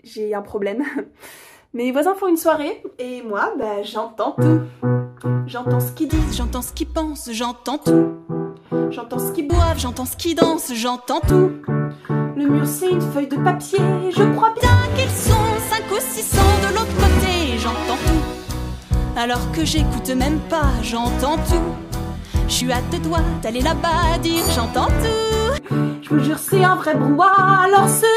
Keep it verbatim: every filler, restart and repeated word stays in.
j'ai un problème. Mes voisins font une soirée et moi, bah j'entends tout. J'entends ce qu'ils disent, J'entends ce qu'ils pensent, j'entends tout. j'entends ce qu'ils Boivent, j'entends ce qu'ils dansent, j'entends tout. Le mur c'est une feuille de papier, je crois bien. Qu'ils sont cinq ou six cents de l'autre côté, j'entends tout. Alors que j'écoute même pas, j'entends tout. Je suis à deux doigts d'aller là-bas dire j'entends tout. Je vous jure c'est un vrai brouhaha, alors ce